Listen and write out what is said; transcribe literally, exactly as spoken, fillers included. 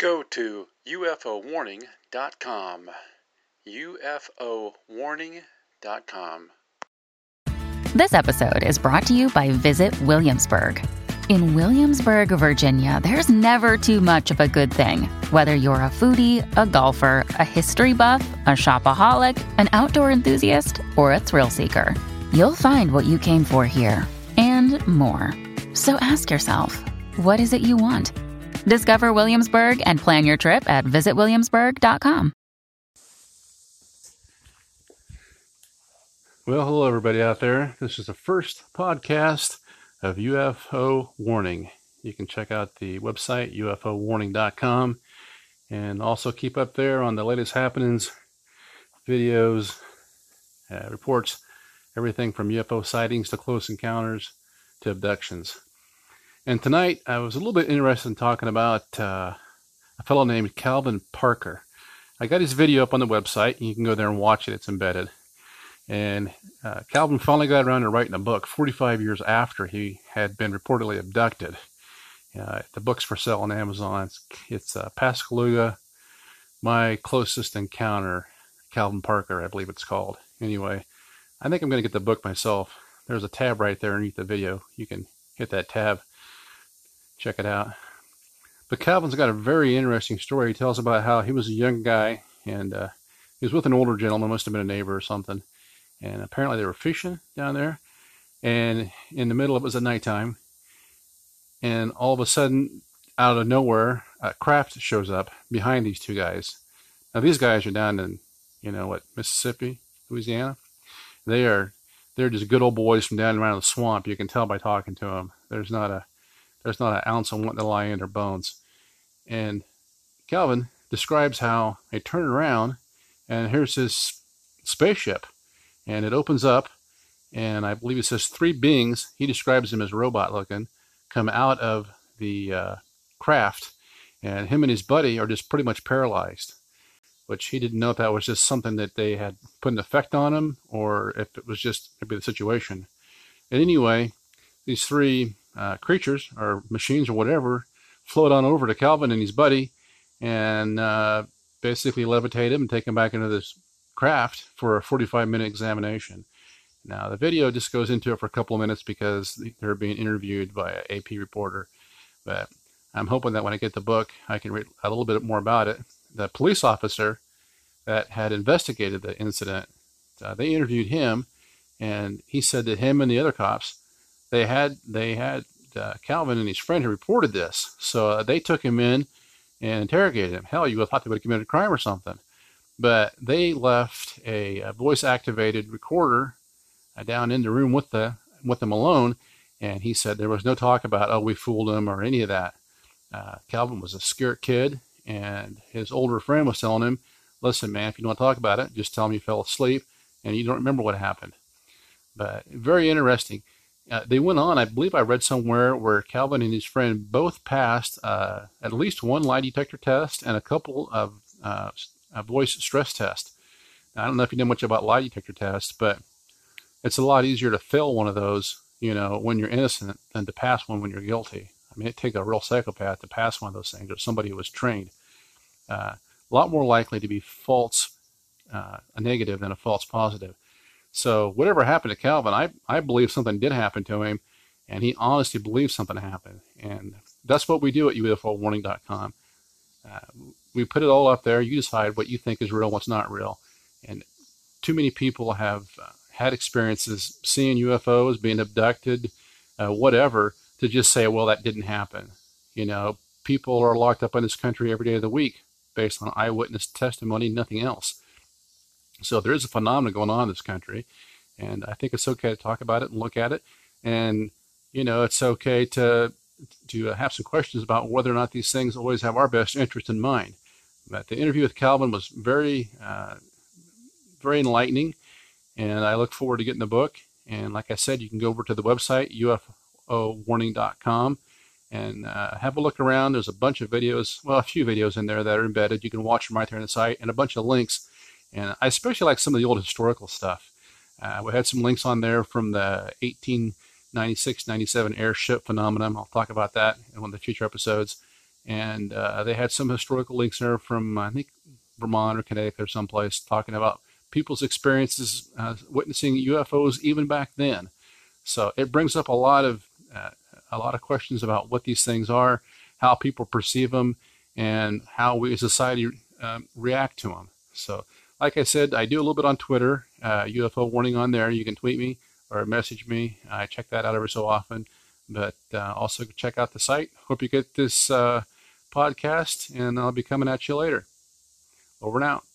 Go to U F O warning dot com. U F O warning dot com. This episode is brought to you by Visit Williamsburg. In Williamsburg, Virginia, there's never too much of a good thing. Whether you're a foodie, a golfer, a history buff, a shopaholic, an outdoor enthusiast, or a thrill seeker, you'll find what you came for here and more. So ask yourself, what is it you want? Discover Williamsburg and plan your trip at visit williamsburg dot com. Well, hello everybody out there. This is the first podcast of U F O Warning. You can check out the website, U F O warning dot com, and also keep up there on the latest happenings, videos, uh, reports, everything from U F O sightings to close encounters to abductions. And tonight, I was a little bit interested in talking about uh, a fellow named Calvin Parker. I got his video up on the website. You can go there and watch it. It's embedded. And uh, Calvin finally got around to writing a book forty-five years after he had been reportedly abducted. Uh, the book's for sale on Amazon. It's, it's uh, Pascagoula, My Closest Encounter, Calvin Parker, I believe it's called. Anyway, I think I'm going to get the book myself. There's a tab right there underneath the video. You can hit that tab. Check it out. But Calvin's got a very interesting story. He tells about how he was a young guy, and uh, he was with an older gentleman, must have been a neighbor or something. And apparently they were fishing down there. And in the middle, it was at nighttime. And all of a sudden, out of nowhere, a craft shows up behind these two guys. Now, these guys are down in, you know, what, Mississippi, Louisiana? They are, they're just good old boys from down around the swamp. You can tell by talking to them. There's not a, there's not an ounce of wanting to lie in their bones. And Calvin describes how they turn around, and here's this spaceship. And it opens up, and I believe it says three beings, he describes them as robot-looking, come out of the uh, craft, and him and his buddy are just pretty much paralyzed, which he didn't know if that was just something that they had put an effect on him, or if it was just maybe the situation. And anyway, these three uh, creatures, or machines or whatever, float on over to Calvin and his buddy, and uh, basically levitate him and take him back into this craft for a forty-five minute examination. Now, the video just goes into it for a couple of minutes because they're being interviewed by an A P reporter. But I'm hoping that when I get the book, I can read a little bit more about it. The police officer that had investigated the incident, uh, they interviewed him, and he said that him and the other cops, they had they had uh, Calvin and his friend who reported this. So uh, they took him in and interrogated him. Hell, you would have thought they would have committed a crime or something. But they left a, a voice-activated recorder uh, down in the room with the with them alone, and he said there was no talk about, oh, we fooled him or any of that. Uh, Calvin was a scared kid, and his older friend was telling him, listen, man, if you don't want to talk about it, just tell him you fell asleep and you don't remember what happened. But very interesting. Uh, they went on, I believe I read somewhere where Calvin and his friend both passed uh, at least one lie detector test and a couple of uh, a voice stress test. Now, I don't know if you know much about lie detector tests, but it's a lot easier to fail one of those, you know, when you're innocent than to pass one when you're guilty. I mean, it takes a real psychopath to pass one of those things, or somebody who was trained. Uh, a lot more likely to be false, uh, a negative than a false positive. So whatever happened to Calvin, I, I believe something did happen to him, and he honestly believes something happened. And that's what we do at U F O warning dot com. Uh, we put it all up there. You decide what you think is real, what's not real. And too many people have uh, had experiences seeing U F Os, being abducted, uh, whatever, to just say, well, that didn't happen. You know, people are locked up in this country every day of the week based on eyewitness testimony, nothing else. So there is a phenomenon going on in this country, and I think it's okay to talk about it and look at it. And, you know, it's okay to to have some questions about whether or not these things always have our best interest in mind. But the interview with Calvin was very, uh, very enlightening, and I look forward to getting the book. And like I said, you can go over to the website, U F O warning dot com, and uh, have a look around. There's a bunch of videos, well, a few videos in there that are embedded. You can watch them right there on the site, and a bunch of links. And I especially like some of the old historical stuff. Uh, we had some links on there from the eighteen ninety-six ninety-seven airship phenomenon. I'll talk about that in one of the future episodes. and uh, they had some historical links there from, I think, Vermont or Connecticut or someplace, talking about people's experiences uh, witnessing U F Os even back then. So it brings up a lot of uh, a lot of questions about what these things are, how people perceive them, and how we as a society um, react to them. So, like I said, I do a little bit on Twitter, uh, U F O Warning on there. You can tweet me or message me. I check that out every so often. But uh, also check out the site. Hope you get this uh, podcast, and I'll be coming at you later. Over and out.